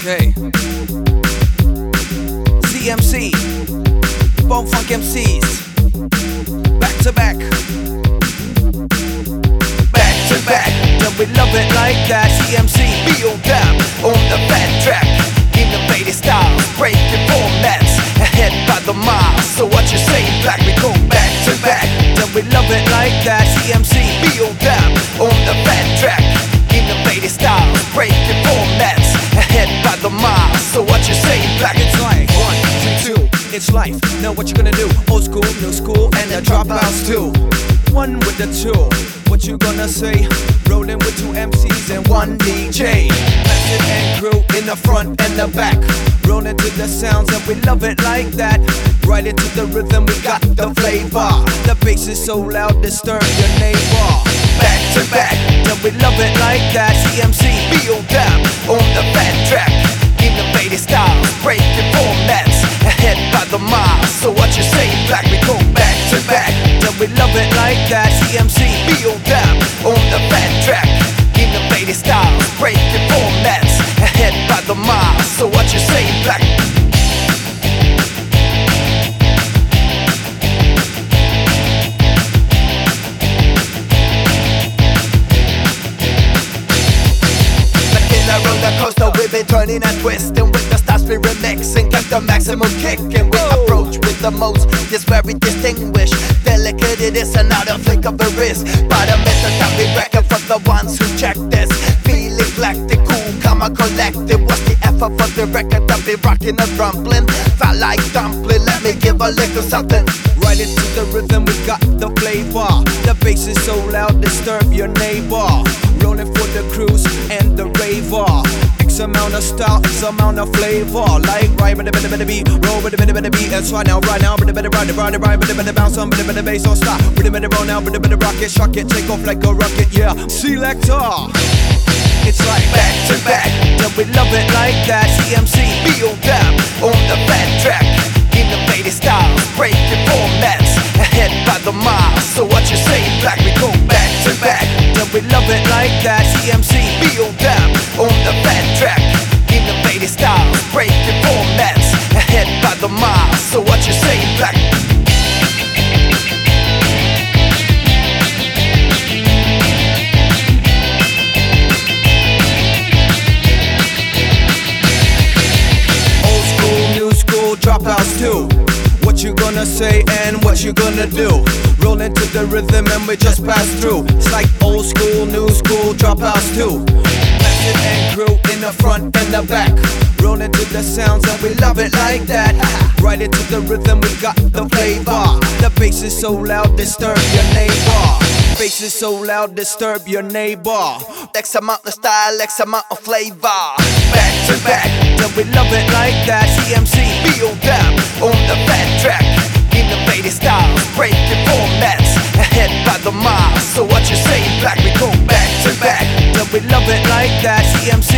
Okay. CMC, Bone Funk MCs, back to back, back to back. Then we love it like that. CMC, feel down on the fat track, innovative styles, breaking formats, ahead by the mile. So what you say, black? We go back to back. Then we love it like that. CMC, feel down on the fat track, innovative styles, breaking formats, ahead by the mile. So what you say, black? It's like 1, 2, it's life. Know what you're gonna do? Old school, new school, and the dropouts too. One with the two. What you gonna say? Rolling with 2 MCs and 1 DJ. Method and crew in the front and the back. Rolling to the sounds and we love it like that. Right into the rhythm, we got the flavor. The bass is so loud, disturb your neighbor. Back to back, then we love it like that. CMC, feel down on the fat track, innovative styles, breaking formats, ahead by the mile. So what you say, black? We go back to back, then we love it like that. CMC, feel down on the fat track, innovative styles, breaking formats, ahead by the mile. So what you say, black? Coaster, we be turning and twisting with the styles we remixing, get the maximum kick, and we approach with the most. This very distinguished, delicate it is, another flick of the wrist. But a method that we reckon for the ones who check this. Feeling black, the cool, comma collective. What's the effort for the record that be rocking and rumbling? Felt like dumpling, let me give a little something. Right into the rhythm, we got the flavor. The bass is so loud, disturb your neighbor. Rolling for the cruise and the raver. X amount of style, X amount of flavor. Like right with the beat, roll with the beat. That's right now, with the ride, with the bounce on, with the bass on stop. With the roll now, with the rocket, shock it, take off like a rocket, yeah. Selector. It's like back to back, then we love it like that. CMC, feel down on the fat track, innovative styles, breaking formats, ahead by the mile. So what you say, black? We go back to back, then we love it like that. CMC, feel down on the fat track, innovative styles, breaking formats, ahead by the mile. So what you say, black? Dropouts too. What you gonna say and what you gonna do? Roll into the rhythm and we just pass through. It's like old school, new school, dropouts too. Method and crew in the front and the back. Roll into the sounds and we love it like that. Right into the rhythm, we got the flavor. The bass is so loud, disturb your neighbor. Bass is so loud, disturb your neighbor. X amount of style, X amount of flavor. Back to back, then we love it like that. CMC, feel down on the fat track, innovative styles, breaking formats, ahead by the mile. So what you say, black? We go back to back, then we love it like that. CMC,